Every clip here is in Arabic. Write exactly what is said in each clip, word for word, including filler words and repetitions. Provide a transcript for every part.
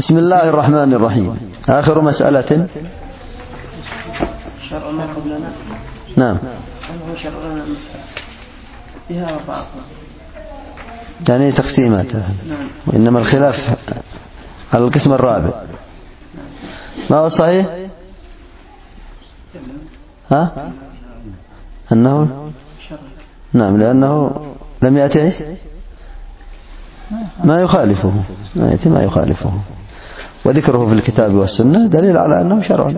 بسم الله الرحمن الرحيم. آخر مسألة. شرع ما قبلنا. نعم. هو شرع لنا المسألة فيها أربعة يعني تقسيمات. نعم. وإنما الخلاف على القسم الرابع. ما هو صحيح؟ ها؟ أنه نعم، لأنه لم يأتي ما يخالفه، ما يأتي ما يخالفه، وذكره في الكتاب والسنة دليل على أنه شرع،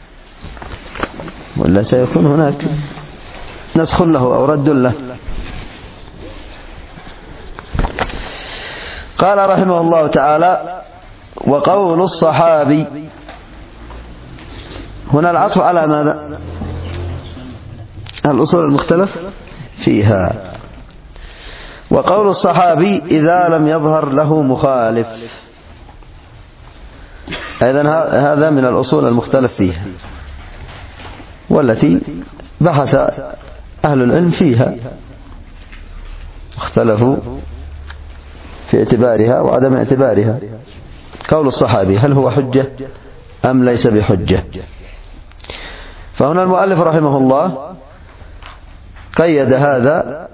ولا سيكون هناك نسخ له أو رد له. قال رحمه الله تعالى: وقول الصحابي. هنا العطف على ماذا؟ الأصول المختلف فيها. وقول الصحابي إذا لم يظهر له مخالف. إذن هذا من الأصول المختلف فيها، والتي بحث أهل العلم فيها، اختلفوا في اعتبارها وعدم اعتبارها. قول الصحابي هل هو حجة أم ليس بحجة؟ فهنا المؤلف رحمه الله قيد هذا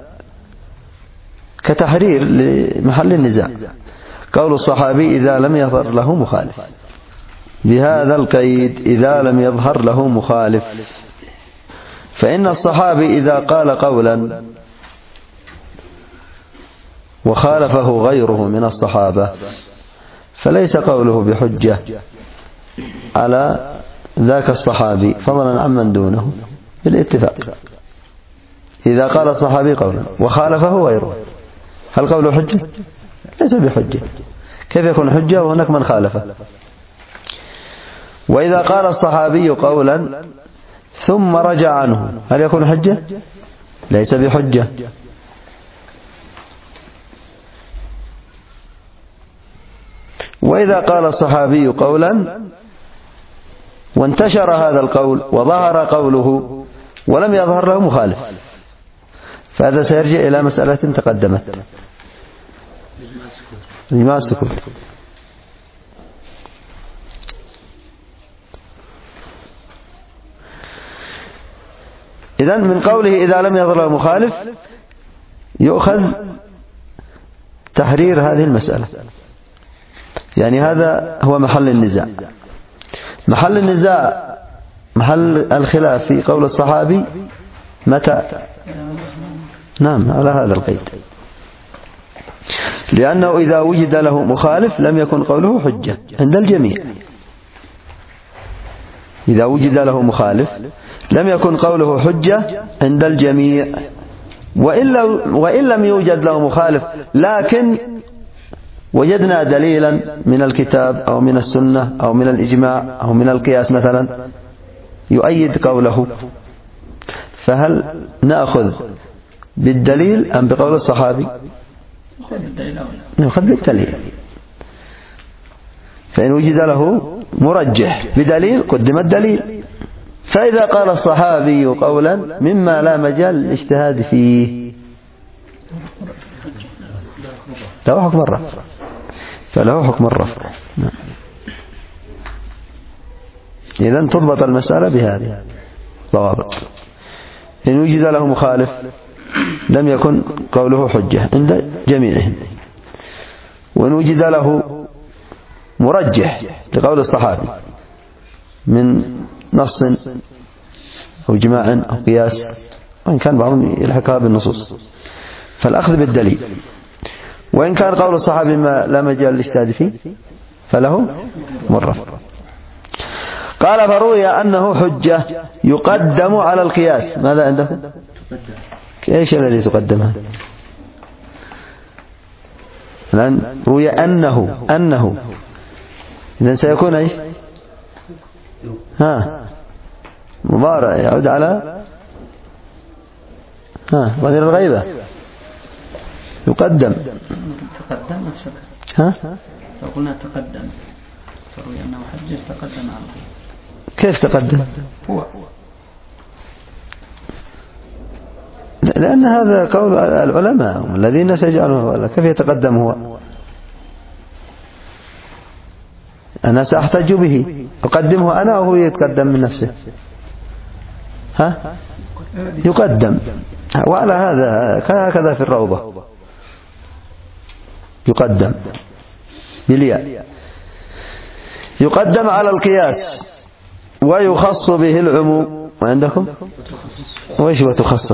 كتحرير لمحل النزاع. قول الصحابي إذا لم يظهر له مخالف، بهذا القيد إذا لم يظهر له مخالف. فإن الصحابي إذا قال قولا وخالفه غيره من الصحابة فليس قوله بحجة على ذاك الصحابي فضلا عمن دونه بالاتفاق. إذا قال الصحابي قولا وخالفه غيره هل قوله حجة؟ ليس بحجة. كيف يكون حجة وهناك من خالفه؟ وإذا قال الصحابي قولا ثم رجع عنه هل يكون حجة؟ ليس بحجة. وإذا قال الصحابي قولا وانتشر هذا القول وظهر قوله ولم يظهر له مخالف فهذا سيرجع إلى مسألة تقدمت، إجماع السكوت. إذن من قوله إذا لم يظهر له مخالف يؤخذ تحرير هذه المسألة، يعني هذا هو محل النزاع. محل النزاع محل الخلاف في قول الصحابي متى؟ نعم، على هذا القيد، لأنه إذا وجد له مخالف لم يكن قوله حجة عند الجميع. إذا وجد له مخالف لم يكن قوله حجة عند الجميع. وإن لم يوجد له مخالف لكن وجدنا دليلا من الكتاب أو من السنة أو من الإجماع أو من القياس مثلا يؤيد قوله، فهل نأخذ بالدليل أم بقول الصحابي؟ نأخذ بالدليل. فإن وجد له مرجح بدليل قدم الدليل. فإذا قال الصحابي قولا مما لا مجال للاجتهاد فيه له حكم الرفع، فله حكم الرفع. إذن تضبط المسألة بهذه ضوابط. إن وجد له مخالف لم يكن قوله حجة عند جميعهم، وإن وجد له مرجح لقول الصحابي من نص أو جماع أو قياس، وإن كان بعضهم يلحقها بالنصوص، فالأخذ بالدليل. وإن كان قول الصحابي ما لا مجال للاجتهاد فيه فله مرة. قال فروي أنه حجة يقدم على القياس. ماذا عندكم؟ إيش الذي تقدمه؟ الآن روي أنه أنه إذن سيكون إيش؟ ها مضارع يعود على ها ضمير الغيبة يقدم. تقدم ها لو قلنا تقدم تروي أنه حجة تقدم على كيف تقدم؟ هو لأن هذا قول العلماء الذين سيجعلونه كيف يتقدم هو؟ أنا سأحتج به، أقدمه أنا وهو يتقدم من نفسه؟ ها؟ يقدم. وعلى هذا هكذا في الروضة يقدم بالياء. يقدم على القياس ويخص به العموم. وعندكم وإيش وتخص؟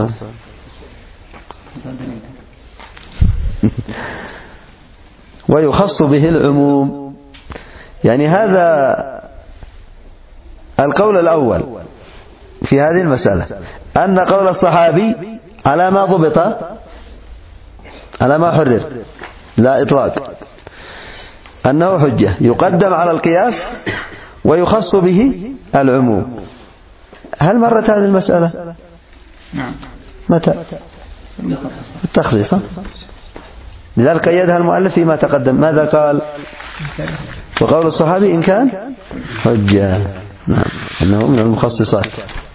ويخص به العموم، يعني هذا القول الأول في هذه المسألة، أن قول الصحابي على ما ضبط، على ما حرر لا إطلاق، أنه حجة يقدم على القياس ويخص به العموم. هل مرت هذه المسألة؟ نعم. متى؟ التخصيص. لذلك قيدها المؤلف فيما تقدم. ماذا قال؟ وقول الصحابي إن كان حجة. نعم، أنه من المخصصات.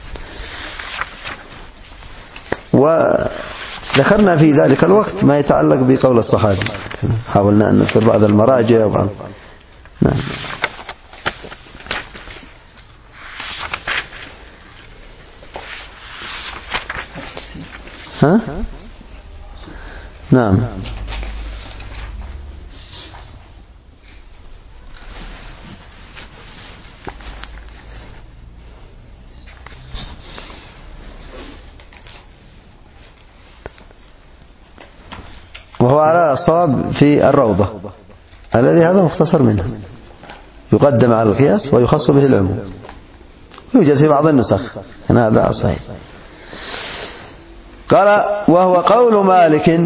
وذكرنا في ذلك الوقت ما يتعلق بقول الصحابي، حاولنا أن نذكر بعض المراجع وبعض. نعم. ها؟ نعم. وهو على الصواب في الروضة الذي هذا مختصر منه، يقدم على القياس ويخص به العموم. يوجد في بعض النسخ هذا الصحيح. قال وهو قول مالك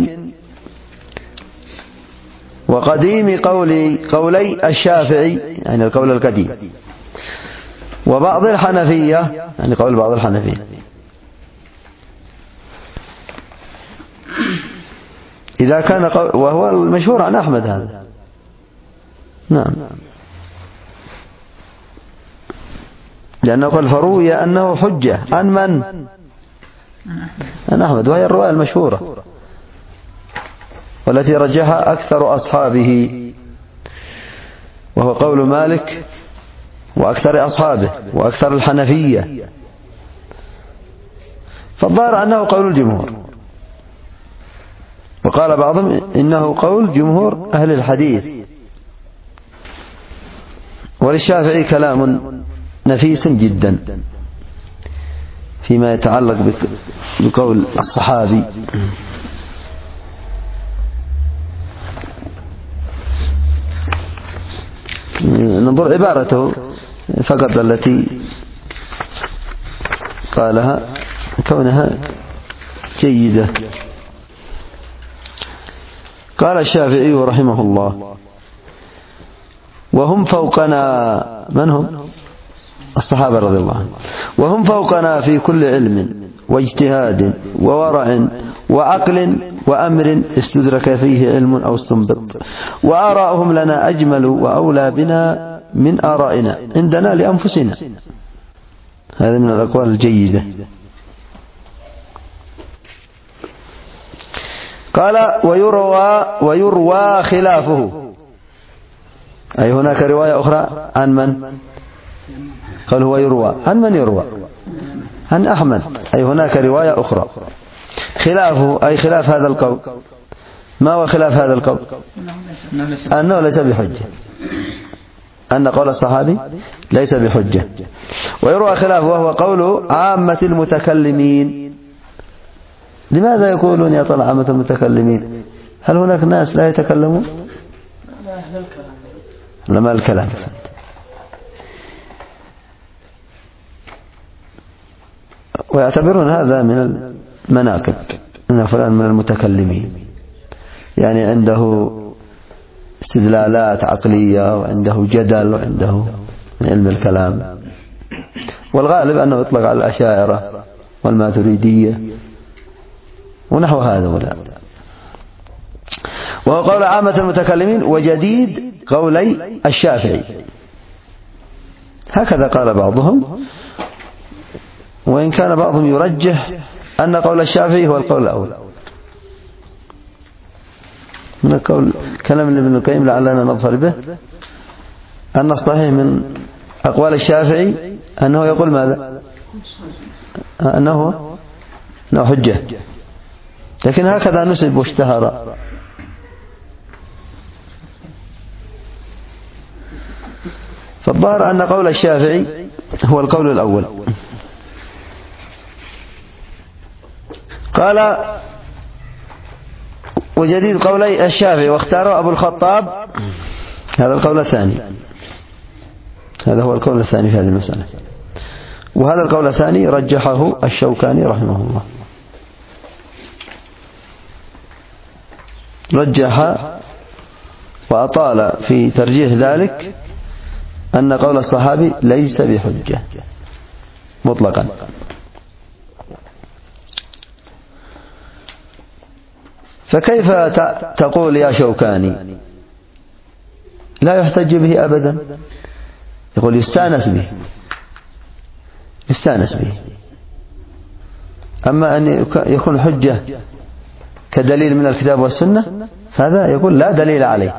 وقديم قولي قولي الشافعي، يعني القول القديم، وبعض الحنفية، يعني قول بعض الحنفية. إذا كان قول، وهو المشهور عن أحمد هذا. نعم، لأنه قال فروي أنه حجة عن من؟ عن أحمد، وهي الرواية المشهورة والتي رجحها أكثر أصحابه، وهو قول مالك وأكثر أصحابه وأكثر الحنفية. فالظاهر أنه قول الجمهور، وقال بعضهم إنه قول جمهور أهل الحديث. وللشافعي كلام نفيس جدا فيما يتعلق بقول الصحابي. ننظر عبارته فقط التي قالها كونها جيدة. قال الشافعي رحمه الله وهم فوقنا، من هم؟ الصحابة رضي الله عنهم. وهم فوقنا في كل علم واجتهاد وورع وعقل وأمر استدرك فيه علم أو استنبط، وآراؤهم لنا أجمل وأولى بنا من آرائنا عندنا لأنفسنا. هذا من الأقوال الجيدة. قال ويروى ويروى خلافه، أي هناك رواية أخرى عن من؟ قال هو يروى عن من؟ يروى عن أحمد، أي هناك رواية أخرى. خلافه أي خلاف هذا القول. ما هو خلاف هذا القول؟ أنه ليس بحجة، أن قول الصحابي ليس بحجة. ويروى خلافه وهو قول عامة المتكلمين. لماذا يقولون يا طلع عامة المتكلمين؟ هل هناك ناس لا يتكلمون؟ لما الكلام ويعتبرون هذا من المناقب، أن فلان من المتكلمين، يعني عنده استدلالات عقلية وعنده جدل وعنده من علم الكلام. والغالب أنه يطلق على الأشاعرة والماتريدية ونحو هذا. وهو قول عامة المتكلمين وجديد قولي الشافعي، هكذا قال بعضهم، وإن كان بعضهم يرجح أن قول الشافعي هو القول الأول من قول كلام ابن القيم لعلنا نظفر به. أن الصحيح من أقوال الشافعي أنه يقول ماذا؟ أنه أنه حجة، لكن هكذا نسب واشتهر. فالظاهر أن قول الشافعي هو القول الأول. قال: وجديد قولي الشافعي واختاره أبو الخطاب، هذا القول الثاني، هذا هو القول الثاني في هذه المسألة، وهذا القول الثاني رجحه الشوكاني رحمه الله، رجح وأطال في ترجيح ذلك أن قول الصحابي ليس بحجة مطلقا. فكيف تقول يا شوكاني لا يحتج به أبدا؟ يقول يستانس به، يستانس به، أما أن يكون حجة كدليل من الكتاب والسنة فهذا يقول لا دليل عليه.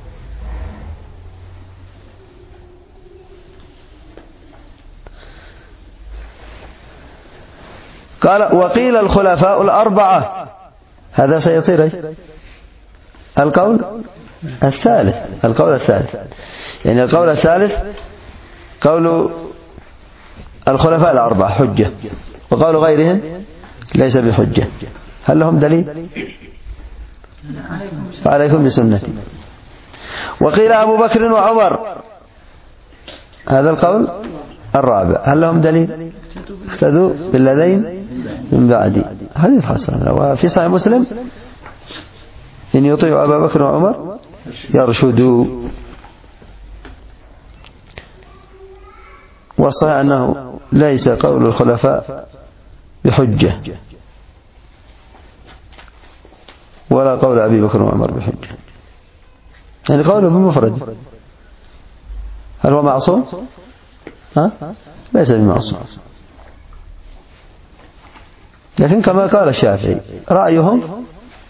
قال: وقيل الخلفاء الأربعة، هذا سيصير القول الثالث، القول الثالث يعني القول الثالث قول الخلفاء الأربعة حجة، وقول غيرهم ليس بحجة. هل لهم دليل؟ فعليكم بسنتي. وقيل أبو بكر وعمر، هذا القول الرابع، هل لهم دليل؟ اقتدوا بالذين من بعدي، حديث حسن وفي صحيح مسلم: إن يطيعوا أبا بكر وعمر يرشدوا. والصحيح أنه ليس قول الخلفاء بحجة، ولا قول أبي بكر وعمر بحجة، يعني قوله بمفرد. هل هو معصوم؟ ها؟ ليس بمعصوم، لكن كما قال الشافعي رأيهم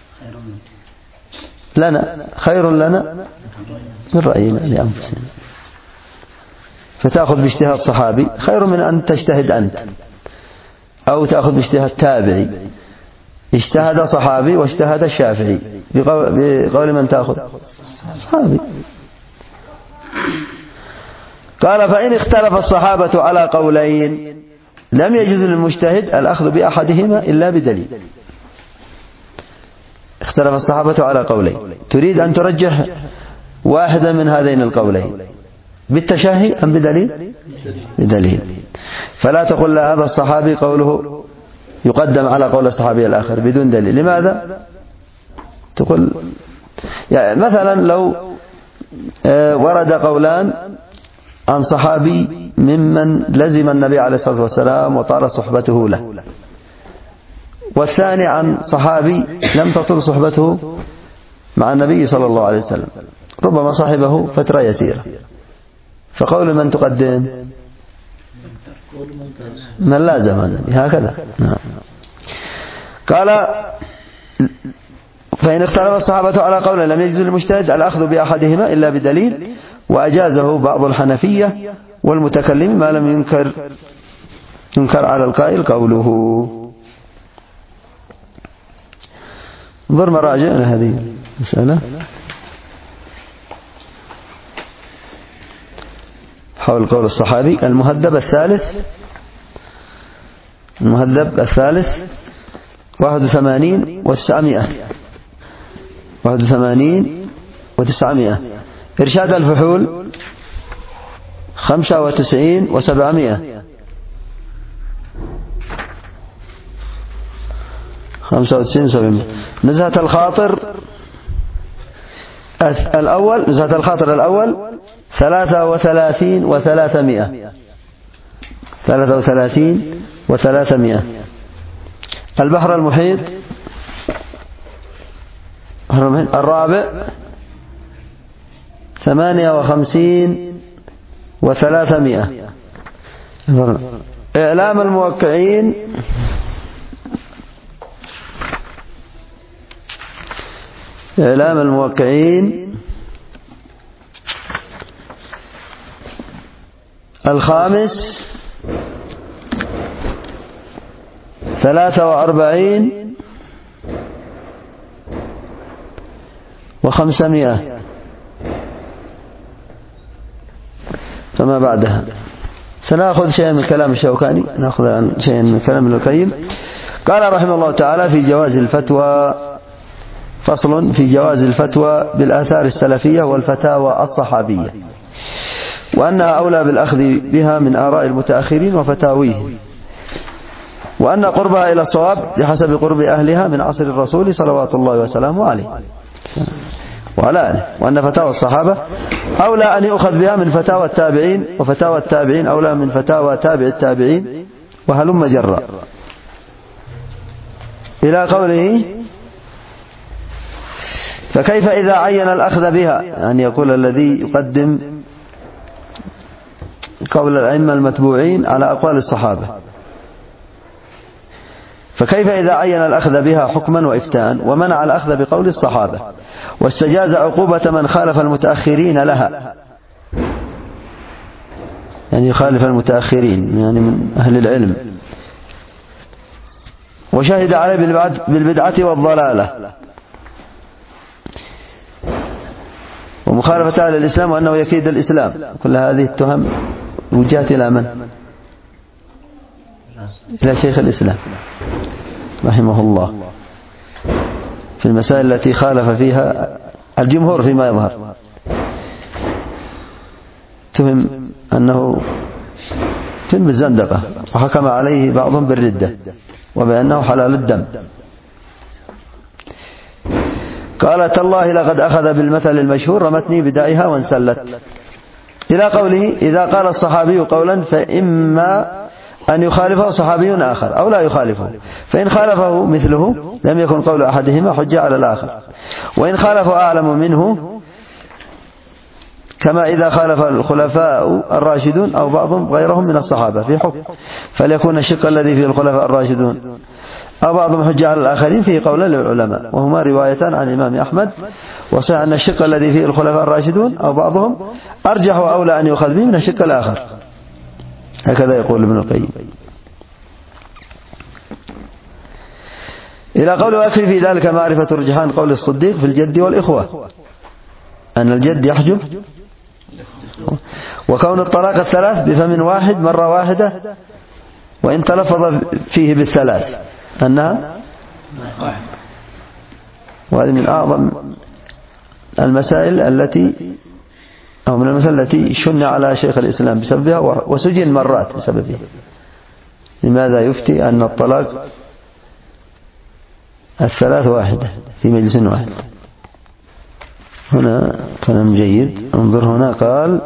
لنا خير لنا من رأينا لأنفسنا، فتأخذ باجتهاد صحابي خير من أن تجتهد أنت، أو تأخذ باجتهاد تابعي. اجتهد صحابي واجتهد الشافعي، بقول من تأخذ؟ صحابي. قال: فإن اختلف الصحابة على قولين لم يجوز للمجتهد الأخذ بأحدهما إلا بدليل. اختلف الصحابة على قولين، تريد أن ترجح واحدا من هذين القولين بالتشهي أم بدليل؟ بدليل. فلا تقول لا هذا الصحابي قوله يقدم على قول الصحابي الآخر بدون دليل. لماذا؟ تقول يعني مثلا لو ورد قولان عن صحابي ممن لزم النبي عليه الصلاة والسلام وطال صحبته له، والثاني عن صحابي لم تطل صحبته مع النبي صلى الله عليه وسلم، ربما صاحبه فترة يسيرة، فقول من تقدم؟ من لازم النبي، هكذا. قال: فإن اختلف الصحابة على قول لم يجوز للمجتهد الأخذ بأحدهما إلا بدليل، وأجازه بعض الحنفية والمتكلم ما لم ينكر ينكر على القائل قوله. انظر مراجع هذه المسألة حول قول الصحابي. المهذب الثالث، المهذب الثالث واحد وثمانين وتسعمائة، واحد وثمانين وتسعمائة. إرشاد الفحول خمسة وتسعين وسبعمائة، خمسة وتسعين وسبعمائة. نزهة الخاطر الأول، نزهة الخاطر الأول ثلاثة وثلاثين وثلاثمائة، ثلاثة وثلاثين وثلاثمائة. البحر المحيط الرابع ثمانية وخمسين وثلاثمائة. إعلام الموقعين إعلام الموقعين الخامس ثلاثة وأربعين وخمسمائة فما بعدها. سنأخذ شيئا من كلام الشوكاني، نأخذ شيئا من كلام ابن القيم. قال رحمه الله تعالى في جواز الفتوى، فصل في جواز الفتوى بالآثار السلفية والفتاوى الصحابية، وأنها أولى بالأخذ بها من آراء المتأخرين وفتاويهم، وأن قربها إلى الصواب بحسب قرب أهلها من عصر الرسول صلوات الله وسلامه عليه وعلى آله، وأن فتاوى الصحابة أولى أن يؤخذ بها من فتاوى التابعين، وفتاوى التابعين أولى من فتاوى تابع التابعين، وهلم جرا إلى قوله فكيف إذا عين الأخذ بها، يعني يقول الذي يقدم قول الأئمة المتبوعين على أقوال الصحابة، فكيف إذا عين الأخذ بها حكما وإفتاء ومنع الأخذ بقول الصحابة، واستجاز عقوبة من خالف المتأخرين لها، يعني يخالف المتأخرين يعني من أهل العلم، وشهد عليه بالبدعة والضلالة ومخالفة أهل الإسلام وأنه يكيد الإسلام. كل هذه التهم وجهت إلى من؟ إلى شيخ الإسلام رحمه الله في المسائل التي خالف فيها الجمهور فيما يظهر، تهم أنه تهم الزندقة، وحكم عليه بعضهم بالردة وبأنه حلال الدم. قال تالله لقد أخذ بالمثل المشهور رمتني بدائها وانسلت، إلى قوله إذا قال الصحابي قولا فإما أن يخالفه صحابي آخر أو لا يخالفه، فإن خالفه مثله لم يكن قول أحدهما حجة على الآخر، وإن خالفه أعلم منه كما إذا خالف الخلفاء الراشدون أو بعضهم غيرهم من الصحابة في حكم، فليكون الشق الذي فيه الخلفاء الراشدون أو بعضهم حجة على الآخرين فيه قولا للعلماء، وهما روايتان عن الإمام أحمد، وصح أن الشق الذي فيه الخلفاء الراشدون أو بعضهم أرجح وأولى أن يؤخذ به من الشق الآخر، هكذا يقول ابن القيم. إلى قول ويكفي في ذلك معرفة رجحان قول الصديق في الجد والإخوة أن الجد يحجب، وكون الطلاق الثلاث بفم واحد مرة واحدة وإن تلفظ فيه بالثلاث أنها، وهذه من أعظم المسائل التي أو من المسائل التي شن على شيخ الإسلام بسببها وسجن مرات بسببها. لماذا يفتي أن الطلاق الثلاث واحدة في مجلس واحد؟ هنا كلام جيد، انظر هنا قال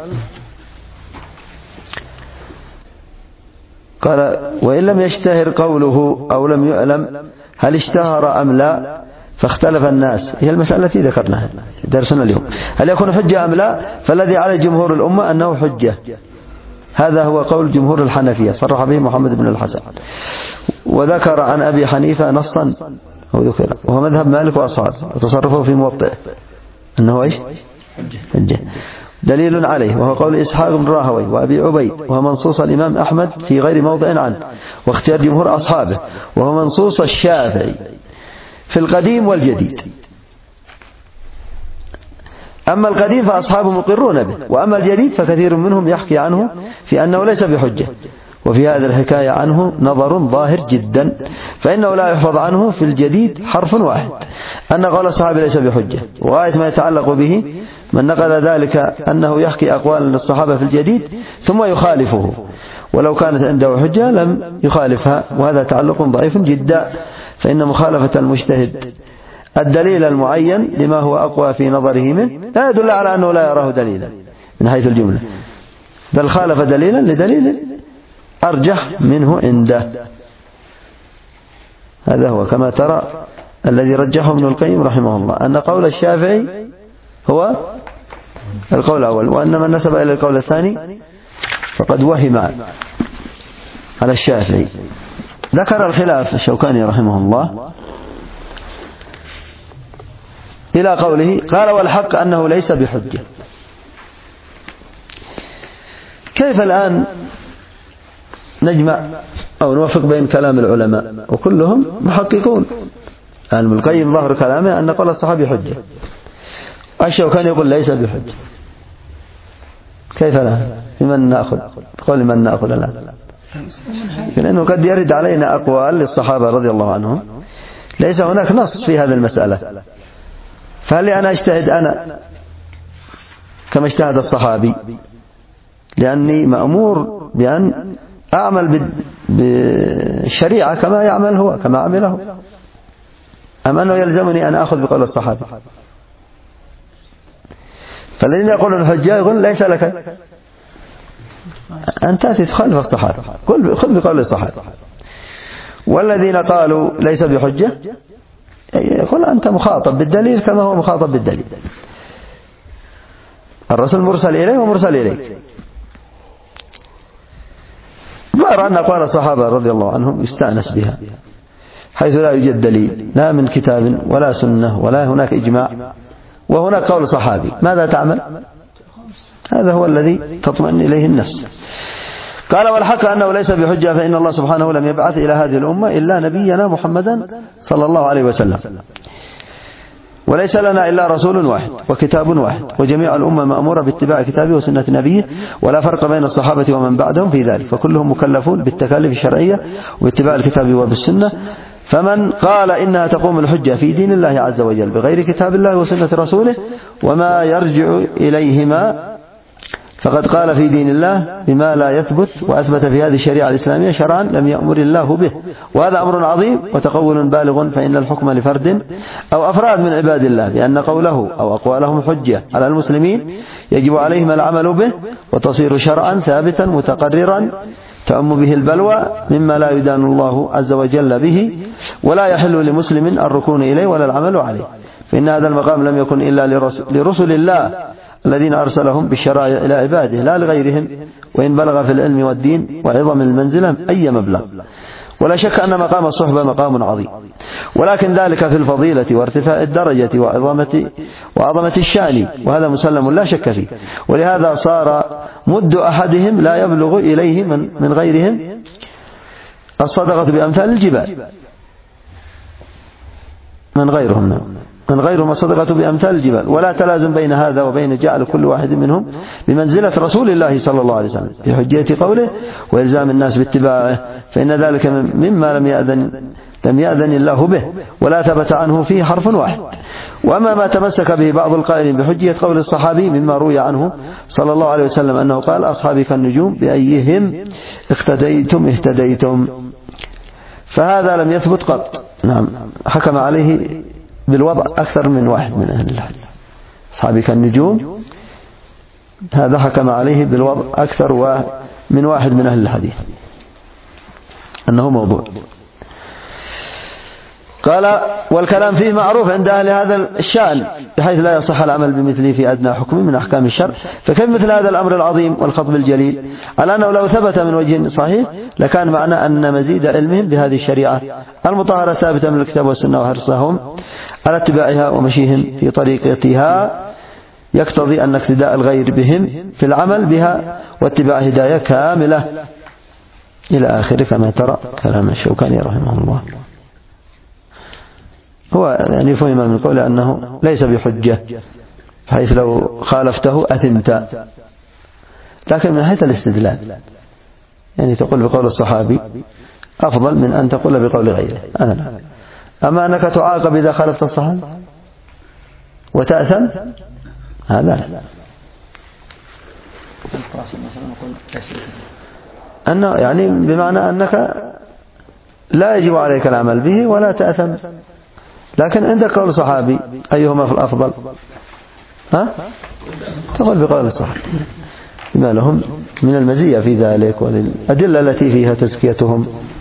قال وإن لم يشتهر قوله أو لم يعلم هل اشتهر أم لا فاختلف الناس، هي المسألة التي ذكرناها درسنا اليوم، هل يكون حجة أم لا؟ فالذي على جمهور الأمة أنه حجة، هذا هو قول جمهور الحنفية صرح به محمد بن الحسن، وذكر عن أبي حنيفة نصا هو ذكر وهو مذهب مالك وأصحابه وتصرفه في موطئه أنه إيش؟ حجة دليل عليه، وهو قول إسحاق بن راهوي وأبي عبيد، وهو منصوص الإمام أحمد في غير موضع عنه، واختيار جمهور أصحابه، وهو منصوص الشافعي في القديم والجديد. أما القديم فأصحابه مقرون به، وأما الجديد فكثير منهم يحكي عنه في أنه ليس بحجة، وفي هذه الحكاية عنه نظر ظاهر جدا، فإنه لا يحفظ عنه في الجديد حرف واحد أن قول الصحابة ليس بحجة، وغاية ما يتعلق به من نقل ذلك أنه يحكي أقوال الصحابة في الجديد ثم يخالفه، ولو كانت عنده حجة لم يخالفها، وهذا تعلق ضعيف جدا، فإن مخالفة المجتهد الدليل المعين لما هو أقوى في نظره منه لا يدل على أنه لا يراه دليلا من حيث الجملة، بل خالف دليلا لدليل أرجح منه عنده. هذا هو كما ترى الذي رجحه ابن القيم رحمه الله أن قول الشافعي هو القول الأول، وأن من نسب إلى القول الثاني فقد وهم على الشافعي. ذكر الخلاف الشوكاني رحمه الله إلى قوله قال والحق أنه ليس بحجة. كيف الآن نجمع أو نوفق بين كلام العلماء وكلهم محققون؟ يعني ابن القيم ظهر كلامه أن قول الصحابي حجة، الشوكاني يقول ليس بحجة. كيف الآن؟ لمن نأخذ؟ قول من نأخذ الآن؟ لأنه قد يرد علينا أقوال للصحابة رضي الله عنهم ليس هناك نص في هذه المسألة، فهل أنا أجتهد أنا كما اجتهد الصحابي لأني مأمور بأن أعمل بالشريعة كما يعمل هو كما عمله، أم أنه يلزمني أن أخذ بقول الصحابي؟ فالذين يقولون الحجة يقول ليس لك أن تأتي تخالف الصحابة، خذ بقول الصحابة. والذين قالوا ليس بحجة يقول أنت مخاطب بالدليل كما هو مخاطب بالدليل، الرسول مرسل إليه ومرسل إليك. ما أرى أن أقوال الصحابة رضي الله عنهم يستأنس بها حيث لا يوجد دليل لا من كتاب ولا سنة ولا هناك إجماع وهناك قول صحابي، ماذا تعمل؟ هذا هو الذي تطمئن إليه النفس. قال والحق أنه ليس بحجة، فإن الله سبحانه لم يبعث إلى هذه الأمة إلا نبينا محمدا صلى الله عليه وسلم، وليس لنا إلا رسول واحد وكتاب واحد، وجميع الأمة مأمورة باتباع كتابه وسنة نبيه، ولا فرق بين الصحابة ومن بعدهم في ذلك، فكلهم مكلفون بالتكاليف الشرعية واتباع الكتاب وبالسنة. فمن قال إنها تقوم الحجة في دين الله عز وجل بغير كتاب الله وسنة رسوله وما يرجع إليهما فقد قال في دين الله بما لا يثبت، وأثبت في هذه الشريعة الإسلامية شرعا لم يأمر الله به، وهذا أمر عظيم وتقول بالغ، فإن الحكم لفرد أو أفراد من عباد الله بأن قوله أو أقوالهم حجة على المسلمين يجب عليهم العمل به، وتصير شرعا ثابتا متقررا تأم به البلوى مما لا يدان الله عز وجل به، ولا يحل لمسلم الركون إليه ولا العمل عليه، فإن هذا المقام لم يكن إلا لرسل الله الذين أرسلهم بالشرائع إلى عباده لا لغيرهم، وإن بلغ في العلم والدين وعظم المنزلة أي مبلغ. ولا شك أن مقام الصحبة مقام عظيم، ولكن ذلك في الفضيلة وارتفاع الدرجة وعظمة, وعظمة الشأن، وهذا مسلم لا شك فيه. ولهذا صار مد أحدهم لا يبلغ إليه من, من غيرهم الصدقة بأمثال الجبال، من غيرهم من غيرهم الصدقة بأمثال الجبال، ولا تلازم بين هذا وبين جعل كل واحد منهم بمنزلة رسول الله صلى الله عليه وسلم في حجية قوله وإلزام الناس باتباعه، فإن ذلك مما لم يأذن لم يأذن الله به ولا ثبت عنه فيه حرف واحد. وأما ما تمسك به بعض القائلين بحجية قول الصحابي مما روي عنه صلى الله عليه وسلم أنه قال أصحابي كالنجوم بأيهم اقتديتم اهتديتم، فهذا لم يثبت قط. نعم، حكم عليه بالوضع أكثر من واحد من أهل الحديث، أصحابي كالنجوم هذا حكم عليه بالوضع أكثر من واحد من أهل الحديث أنه موضوع. قال والكلام فيه معروف عند أهل هذا الشأن بحيث لا يصح العمل بمثله في أدنى حكم من أحكام الشرع، فكيف مثل هذا الأمر العظيم والخطب الجليل، على أنه لو ثبت من وجه صحيح لكان معنى أن مزيد علمهم بهذه الشريعة المطهرة ثابتة من الكتاب والسنة وحرصهم على اتباعها ومشيهم في طريقتها يقتضي أن اقتداء الغير بهم في العمل بها واتباع هداية كاملة إلى آخره، كما ترى كلام الشوكاني رحمه الله. هو يعني فهم من قوله أنه ليس بحجة حيث لو خالفته أثمت، لكن من حيث الاستدلال يعني تقول بقول الصحابي أفضل من أن تقول بقول غيره. أنا لا. أما أنك تعاقب إذا خالفت الصحابي وتأثم هذا لا. أنه يعني بمعنى أنك لا يجب عليك العمل به ولا تأثم، لكن عندك قول صحابي أيهما في الأفضل؟ ها؟ تقول بقول الصحابي بما لهم من المزية في ذلك وللأدلة التي فيها تزكيتهم.